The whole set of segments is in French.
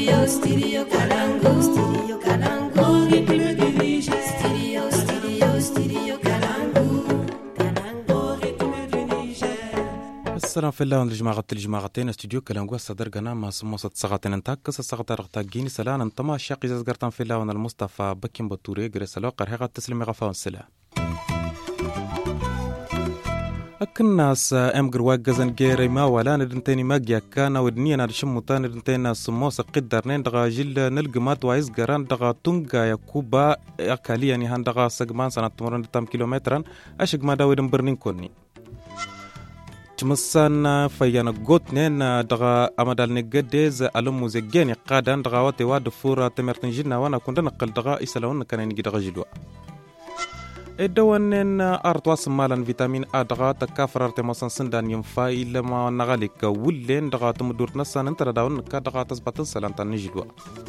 Studio Kalangu. Studio Kalangu. Studio Kalangu. السلام في الله الجماعتين استوديو كلامغو صدر قناه ما سموسة ساعتين انتاك قصة ساعة رغتاقين سلام انتما الشاقي زغرتان في الله المصطفى بكين بطوري غريسلو قرهقة تسلمي غفاون سلا الناس امقر واقزن جيري ما ولا ندنتيني ماقيا كان ودنيا نرشموتا ندنتينا سموسة قدرنين دغا جل نلقمات وايز قران دغا تنقا يكوبا اكاليا نهان دغا سقمان سنة تمرن تام كيلومتران اشق ما داويدن برنين كوني تمسان فيانا غوتنين دغا امدال نقديز الومو زجاني قادان دغا واتي واد فورا تمرتن جنا وانا كنت نقل دغا اسلاون كان نجي دغا جلوا الدوانين ارتواس مالان فيتامين ا دغا تكافر ارتماسان سندان ينفا الا ما نغاليك ولين دغا تمدور نسان انت داون دغا تثبت سلامتان نجلوا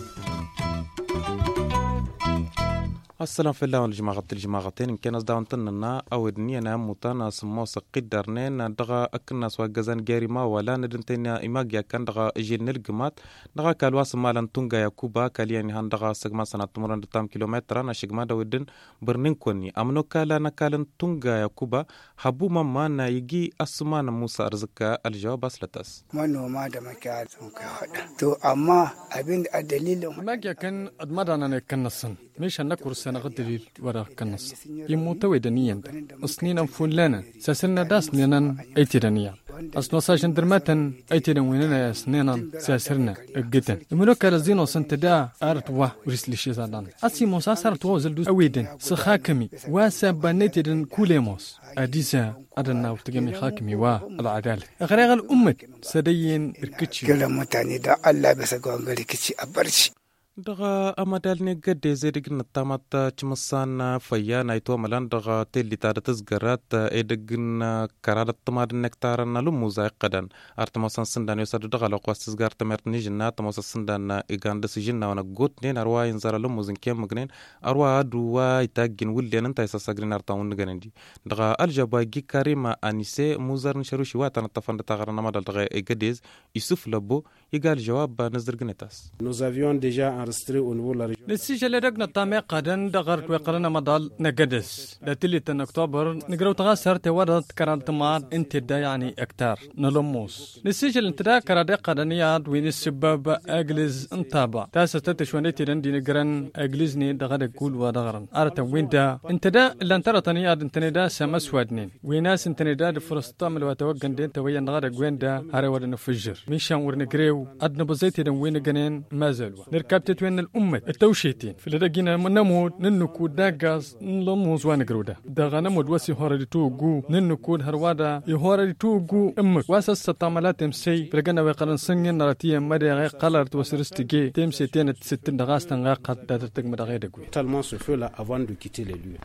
السلام في الله الجماعتين كان داون تننا او دنينا موتانا سموس قدرنين دغا اكنا سوا غزان غيرما ولا ندنتنا ايماغيا كان دغا جين الجمات دغا كالواس مالان تونغا يكوبا كاليان هان دغا سغما سنه تمرن تام كيلومتر انا شغما دودن برنين كوني امنو كالا نكالن تونغا يكوبا حبو ماما يجي اسمان موسى ارزكا الجواب اسلتس منو ما da makiyatun ka hada to amma abin da dalilin ماجيا كان ادمدانا كنسن مش هنكر سنة غدري ورا كنس يموت ويدنيا أصنين فلنا ساسلنا داس نينا أيتيرانيا أصلا ساجن درماتن أيتيران ويننا سنينا ساسرنا جدا الملوك الذين سنتدا أرتوا ورسل شيزادان أسي موسى سرتوا زلدو أويدن سخاكمي وسبانيتن كوليموس أديسا أدنا وتجمي حاكمي والعدالة غير الأمة سدين ركتشي كلام متاني دا الله بس قام ركتشي أبرش دغا امدال نقد زيدق نتامات چمسان فيا نايتو ملان دغا تيلي تارت زغرات ادغن كرادت تماد نكتار نلو موزاي قدن ارتمسان سندان يسد دغا لقواس زغار تمرت نيجنا تمس سندان ايغاند سجنا وانا غوت نين اروا ينزر لو موزن كيم مغنين اروا دوا يتاغن ولين انت يسسغرين ارتاون نغندي دغا الجبا جي كريم انيسه موزر نشروشي واتن تفند تاغرنا مدال دغا ايغديز يوسف لبو يقال جواب نزر غنتاس Nous avions déjà enregistré au niveau de la région. نسيجل رقنا طامع قادن دغرت ويقرنا مضال نقدس لتلي تن اكتوبر نقرو تغاسر تورد كرانت ماد انت دا يعني اكتار نلموس نسيجل انت دا كرادي قادنياد وين السبب اجلز انتابا تاسا تتشوانيتي رندي نقرن اجلزني دغر يقول ودغرن ارتا وين دا انت دا اللي انترى تنياد انت دا سمس وادنين ويناس انت دا دفرستامل وتوقن دين تويا دغر وين دا هاري ودن فجر ميشان ورنقريو ادنا بزيتي دن وين جنين ما زالوا نركبت وين الامه التوشيتين في لدقينا نمود ننكو داغاز نلموز وانقرودا دغا نمود وسي هوردي توغو ننكو هروادا يهوردي توغو امك واسس ستاملات امسي برغنا ويقرن سنين نراتيه مدي غي قلرت وسرستيجي تمسي تين 60 دغاستن غا قد دتك مدغي دغوي Tellement ce feu-là avant de quitter les lieux.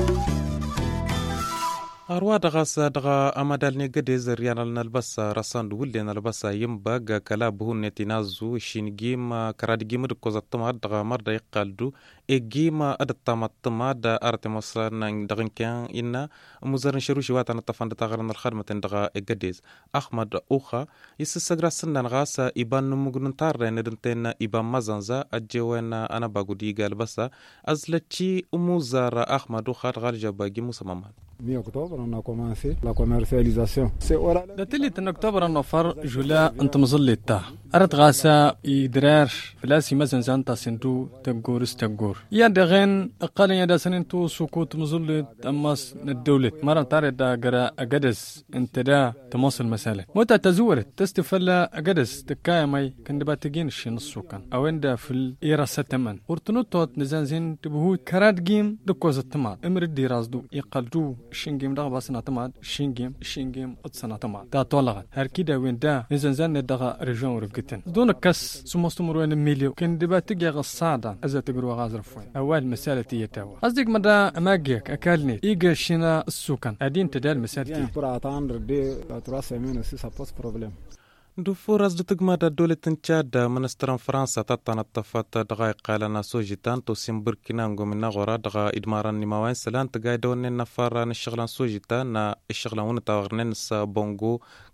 أروى دغا أمدال نقدي زريان نلبس رسان دولي نلبس يمباق كلابه نتنازو شينجيم كرادجيم ركوز التماد دغا مرد يقالدو إجيم أدتام التماد أرتمسان دغن كان إنا مزارن شروشي واتنا تفند تغرن الخدمة دغا إقديز أحمد أوخا يسسقرا سنن غاسا إبان نمغنن تار ندنتين إبان مزنزا أجيوين أنا باقودي قالبسا أزلتشي أموزار أحمد أوخا غال جاباقي مسممان Mi-octobre, on a commencé la commercialisation. C'est oral. دتلي تن اكتوبر نوفر جولا انت مظلتا ارد غاسا يدرار فلاسي مثلا زانتا سنتو تنقور استنقور يا دغين اقل يا داسنتو سكوت مظلت اماس الدولة مرة تارد قرا اقدس انت دا تموصل مسالة موتا تزورت تستفلا اقدس تكايا ماي كان دباتجين شي نصو كان او اندا في الايرا ستمن ورتنوتوت نزانزين تبهو كرات جيم دكوز التماد امرد دي رازدو يقلدو شينجيم دغ باسنا تماد شينجيم اتصنا تماد دا طولغت هر كده وين دا نزنزان دغ ريجون ورفقتن دون كس سمستمر وين ميليو كان دباتجي غصادا ازا تقروا غازرفوين اول مسالة يتاوى قصدك مدى اماجيك اكلني ايجا شينا السوكان ادين تدال مسالتي Pour attendre 2-3 semaines aussi, ça pose problème. دفورز دتقما دولة تنشاد منستران فرنسا تطان الطفات دقائق لنا سوجيتان توسيم بركينانغو من غورا دغا إدماران نماوين سلان تقايدون نفار نشغلان سوجيتان الشغلان ونتاغرنين بونغو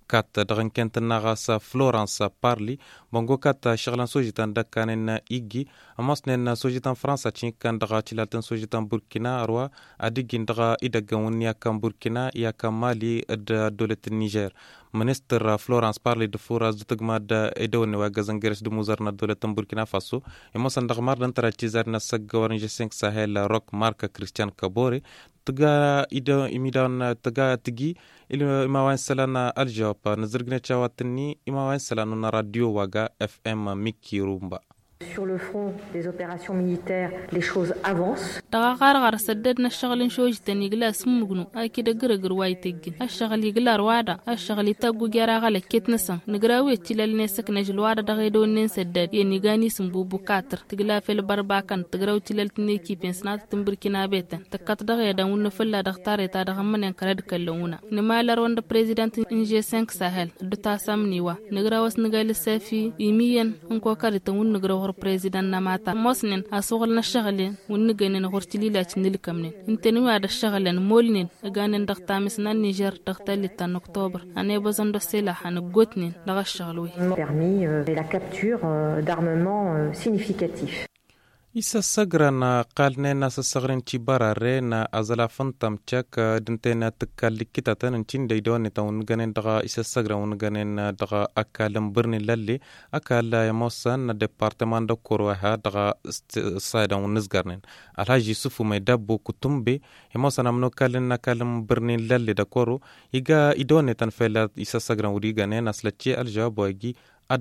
kat dagan kentna gasa Florence parli bongo kat shaglan sojitan dakanen igi amasnen sojitan France cinkan daga cilatan sojitan Burkina arwa adigin daga idagan ya kan Burkina ya kan Mali da dolet Niger. Minister Florence parli de foras de tagmad edone wa gazangeres de muzarna doletan Burkina Faso emosan dagmar dan tara cizarna sagawar G5 Sahel rock marka Christian Kabore تجا إذا إميدان تجا تجي إلى ما وين سلنا الجواب نزرقنا شواتني ما وين سلنا راديو واجا FM ميكي رومبا. Sur le front des opérations militaires, les choses avancent. دغار سددنا الشغل شوج تاني جلاس مغنو أكيد جرجر وايتج الشغل يجلار وادا الشغل يتاجو جرا على كيت نسا نجراوي تلا الناس نجل وادا دغيدو نسدد يعني جاني سمبو بكاتر تجلا في البربا كان تجراو تلا التنيكي بينسنات تمبركنا بيتا تكات دغيدا ونفلا دختار تادغمن ينكرد كلونا نمال روند بريزيدنت إنجي 5 ساحل دتا سامنيوا نجراوس نجال السافي يميا انكو كارت ونجراو بريزيدنت نماتا موسنين أسوغلنا الشغلين ونجنن غورتلي لا تندل كمنين انتني وعد الشغلين مولنين اغانن دغتامسنا النيجر دغتالي تان اكتوبر انا بزن السلاح نغوتنين دغ الشغلوي permis la capture d'armements significatifs. إسا سجرنا قالنا ناس سجرن تبارا رينا أزلا فنتم تشك دنتنا تكالي كتا تنتين ديدون تون جنن دغا إسا سجرا ونجنن دغا أكالم برني للي أكال يموسن ديبارتمان دو كروها دغا صايدا ونزجرن الحاج يوسف ميدابو كتمبي يموسن أمنو كالن كالم برني للي دكورو يجا إدون تنفيلا إسا سجرا وريجانين أسلتشي الجواب ويجي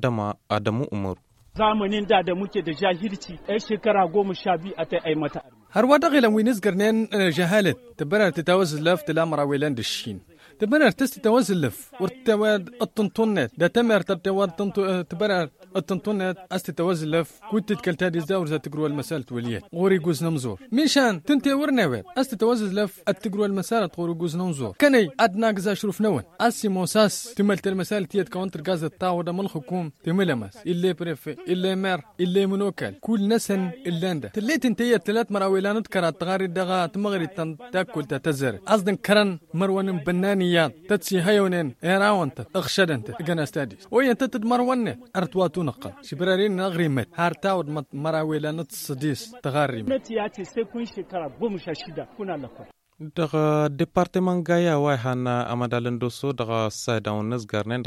أدمو أمور zamanin da muke da jahilci ai shekara 12 a tai ai mata har wada gilan winis garnen jahalat tabarar tatawaz laf tilamra wilan dishin تبرر تستوزلف ورتواد الطنطنات ده تمر تبتواد تبرر الطنطنات استتوزلف كنت تكلتادي زاور ذات تقروا المسالة وليات غوري جوز نمزور ميشان تنتي ورنوات استتوزلف التقروا المسالة غوري جوز نمزور كني أدنى جزا شروف نون أسي موساس تملت المسالة تيت كونتر جاز التاودة من الحكوم تملمس إلا بريفي إلا مر إلا منوكل كل نسن إلاندا تليت انتي 3 مراويلانات كرات تغاري دغا تمغري تاكل تتزر أصدن كرن مروان بناني تتسي هيونين اراونت اخشدنت جنا ستاديس وين تتدمر ون ارتواتو نقل شبرارين نغريمت هارتاود مراويلا نتصديس تغاريم نتياتي سيكون شكرا بومشاشيدا كنا لكم daga departement gaya wai hana amadalen doso daga saida unes garnen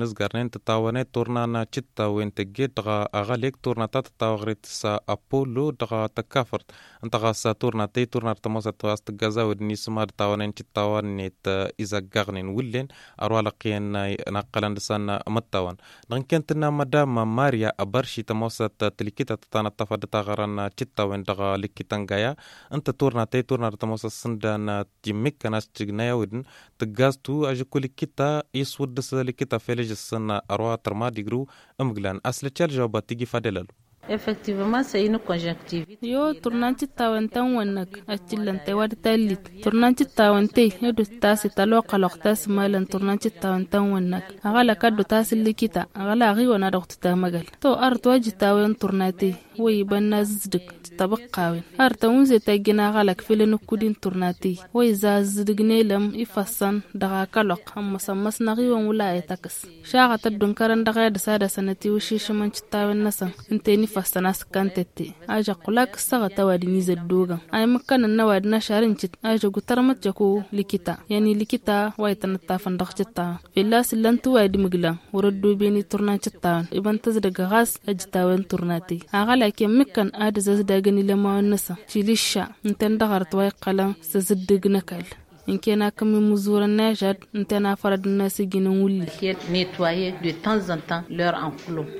tatawane torna na chitta wentege daga agalek torna tatawagrit sa apollo daga takafart antaga sa torna tamosa toast gaza wadni sumar tawanen chittawan net iza garnen wullen arwala qiyan naqalan sana mattawan dan kentna madam maria abarshi tamosa tlikita tatana tafadata garana chittawen daga likitan gaya anta torna tamosa sanda na timik kana stignaya ودن تغازتو اجكل كيتا يسود سلكيتا فيلج السنه اروا ترما ديغرو امغلان اصل تشال جواب تيجي فادلل Effectivement, c'est une conjonctivite. Yo, tournanti tawantan wanak, achillante wadtalit. Tournanti tawante, yodo tasi talo qalaqtas malan tournanti tawantan wanak. Agala kaddo tasi likita, agala agi wana doqta magal. To arto ajitawen tournati, way banazdik tabaqawin. Arta unze tagina galak filenu kudin tournati. Way zazdigne lam ifassan daga qalaq amma sammas nagi wan wala etakas. Shaqa tadun karan daga sada sanati wishishiman tawen nasan. Inteni فاستناس كانتتي اجا قلاك سغتا وادني زدوغا اي مكان نواد نشارنچت اجا غترمت جكو لكيتا يعني لكيتا وايتنتا فندخچتا فيلاس لنتو وادي مغلا وردو بيني تورناچتا ابن تزدغ غاس اجتاون تورناتي اغلا كي مكان اد زدغني لما نسا تشيليشا انتن دغرت واي قلم سزدغ نكال إن كنا كم مزور النجد انتنا فرد الناس جنولي nettoyer de temps en temps leur enclos.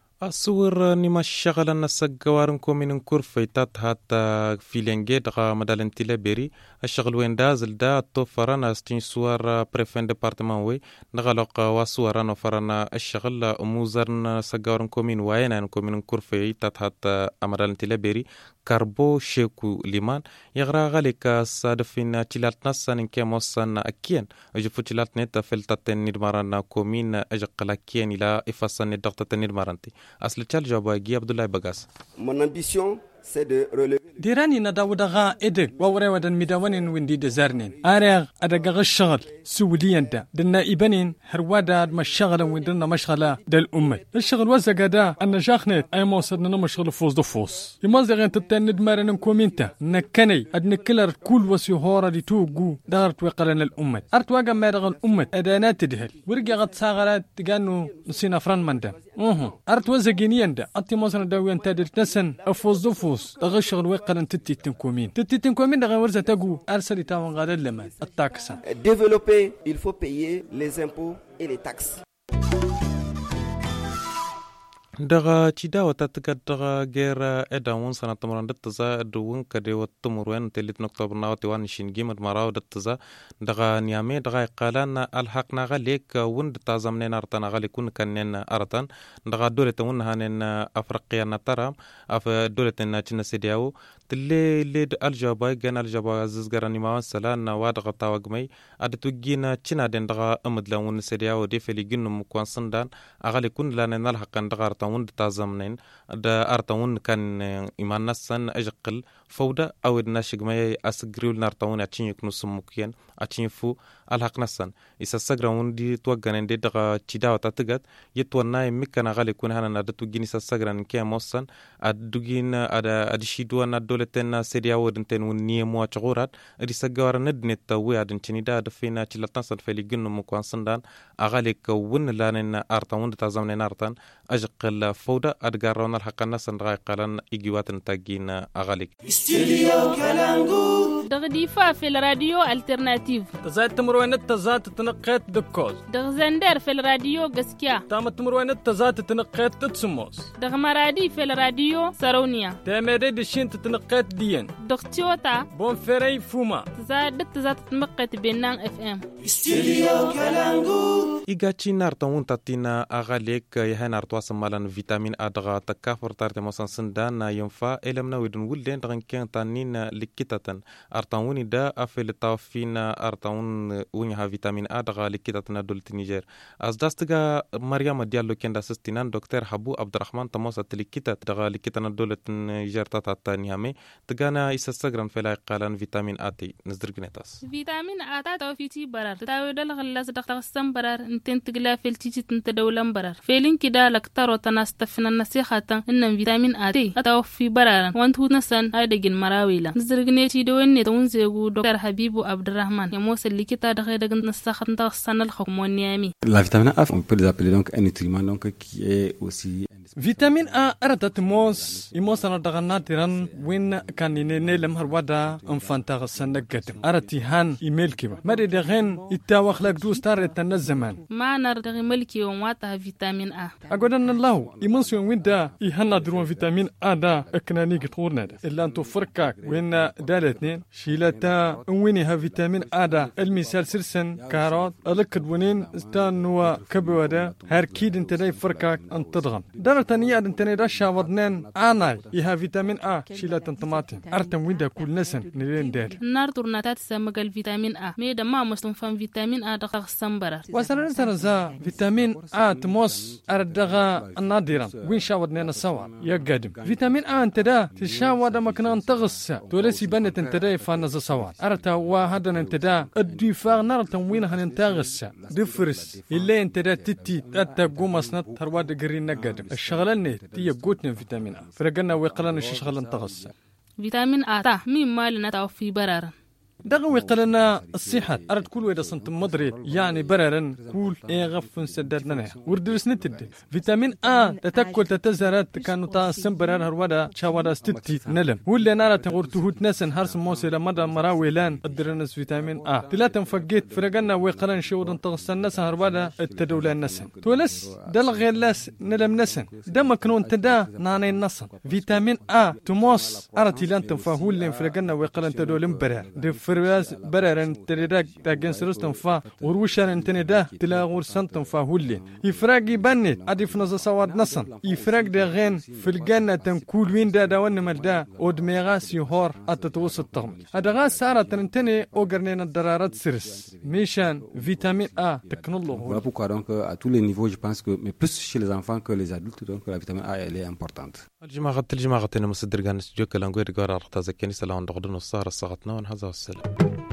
الصور نما الشغل أن السجوارنكم من كرفيتات هات فيلينجي دغا مدالن تيلابيري الشغل وين دازل دا توفرنا استين صور بريفين ديبارتمان وي نغلق وصورنا فرنا الشغل موزرن سجوارنكم من وينانكم من كرفيتات هات مدالن تيلابيري كاربو شيكو ليمان يغرا غاليك صادفين تيلات نسان كيموسان أكين أجفو تيلات نتا فلتاتن نيرمارنا كومين أجقلاكين إلى إفاسان ندقتاتن نيرمارنتي أصل تشال جوابي عبد الله بغاس. Mon ambition c'est de relever ديراني نداودغا إدك ووري ودن ميداونين ويندي دزارنين أريغ أدقغ الشغل سوليان دا دنا إبانين هروادا مشغل ويندنا مشغلة دا الأمة الشغل وزاقا دا أن جاخنت أي موصدنا مشغل فوز دفوز يمازغين تتاند مارن كومينتا نكني أدن كلر كل وسيهورا دي توقو دارت وقرن الأمة أرتواقا مارغ الأمة أدانات دهل ورقا غد ساغرات تقانو نسينا فران من دا أرتوازاقينيان دا أتي موصنا داويان تادر نسن أفوز دفوز دغا الشغل وقرن تتي تنكومين دغا ورزا تاقو أرسلي تاوان غادا لما التاكسا Développer, il faut payer les impôts et les taxes. daga cida wata tiga daga gera edawun sana tumuran dattaza duwun kade wattumurwen telit noktober na wati wan shin gimad maraw dattaza daga niame daga qalan alhaqna galik wund tazamne nartana galikun kannen aratan daga doletun hanen afriqiya natara af doletin china sidiaw tille lid aljaba gan aljaba zizgarani ma salan wadaga tawagmay adtugina china den daga amadlawun sidiaw defeli ginnum kwansandan agalikun lanen alhaqan daga تاون تازمنين دا ارتاون كان ايمان نسن اجقل فودا او الناشق ما اسغريول نارتاون اتشين يكنو سموكين اتشين فو الحق نسن اس سغراون دي توغان دي دغا تشيدا تاتغات يتونا مكنا غالي كون هنا ندتو جيني سغران كي موسن ادوغين ادا ادشيدو نا دولتنا سيديا ودنتن ونيمو تشغورات ادي سغار ندنت توي ادن تشنيدا دفينا تشلتنسن فلي جنو مكوانسندان اغالي كون لانن ارتاون تازمنين ارتان اجقل فودا أدقارون الحقنا سنرى قلن إجوات تاجين أغاليك استوديو كالانغو دغديفا في الراديو الترناتيف تزاد تمروين تزاد تنقيت دكوز دغزندر في الراديو غسكيا تام تمروين تزاد تنقيت تتسموس دغمرادي في الراديو سارونيا تامري دشين تنقيت دين دغتيوتا بونفري فوما تزاد تنقيت بينان اف ام استوديو كالانغو إيجاتشي نارتون تاتينا أغاليك يهان أرتواس مالان فيتامين A دغا تكافر تارتي موسان سندان ينفع إلمنا ودن ولدين دغن كين تانين لكتاتن أرتاوني دا أفل تافين أرتاون وينها فيتامين A دغا لكتاتنا دولت نيجر أزداستغا مريم ديالو كين دا سستينان دكتور حبو عبد الرحمن تموسا تلكتات دغا لكتاتنا دولت نيجر تاتا نيامي تغانا إساساغران فلاي قالان فيتامين A تي نزدرغنيتاس فيتامين A تا فيتي برار تاوي دل غلاس دغ برار انتن تغلا فيلتي تنتدولن برار فيلين كدا لكتارو تناستفنا النصيحة إن فيتامين A أتاو في برارا وانتو نسان هايدجين مراويلا نزرقنيتي دويني تونزيغو دكتور حبيبو عبد الرحمن يموس اللي كتا دغيدغن نساخة نتغسان الحكم والنيامي. La vitamine A, on peut les appeler donc un nutriment donc qui est aussi فيتامين A أردت موس يموسنا دغناتيران وين كان ينيلم هروادا انفانتا غسان قدم أردتي هان إيميل كيبا ماري دغين يتاوخ لك دوستار الزمان ما نردغي ملكي ومواتها فيتامين A أقول أن الله يمنسون وين دا يهنا درون فيتامين A دا أكناني قطورنا دا إلا أنتو فركاك وين دالتنين شيلتا وينها فيتامين A دا المثال سرسن كاروت ألقد ونين استانوا كبوا دا هاركيد انت داي فركاك أن تضغم دارتانية انت دا شاورنين آناي يها فيتامين A شيلتا طماطم أرتم وين دا كل نسن نلين دال النار تورناتات سامق الفيتامين A ميدا ما مستنفان فيتامين A دغ السنبرر وسنرزا فيتامين A تموس أردغا النادرة وين شاورنين السوا يا قادم فيتامين A انت دا تشاور دا مكنان تغسى تولسي بنت انت دا فانز سوا أرتا وهذا انت دا الدفاع نار تموين هن تغسى دفرس اللي انت دا تتي أتا قوم أصنات هرواد قرين قادم الشغلانة تي قوتنا فيتامين A فرقنا ويقلنا شغلان تغسى فيتامين A تا مين مالنا تاو في برارا دغوي قلنا الصحة أرد كل ويدا صنت مدري يعني بررن كل غف سددنا وردرس نتد فيتامين A تتكل تتزرت كانوا تاسم برر هرودا شاورا ستتي نلم ولا نرى تغرتهوت نسن هرس موسى مدى مراويلان الدرنس فيتامين A ثلاثة فقيت فرقنا ويقلن شورن تغسن نسن هرودا التدولان نسن تولس دل غيلاس نلم نسن دم كنون تدا ناني نسن فيتامين A تموس أرتي لان تنفهول لين فرقنا ويقلن تدولن برر الفرواز بررن تريدك تاجن سرستن فا وروشان تندا تلا غورسنتن فا هولين يفرق يبنت ادي فنز سواد نصن يفرق دغين في الجنه تنكول وين دا دون ملدا ودميغاس يهور اتتوسط طغم هذا غاس ساره تنتني اوغرنين الدرارات سرس ميشان فيتامين A Voilà pourquoi donc à tous les niveaux je pense que mais plus chez les enfants que les adultes donc la vitamine A elle est importante. الجماعة مصدر كان سجوك لانغوير قرار تازكني سلام دغدن الصار الصغتنا ونهزا السلام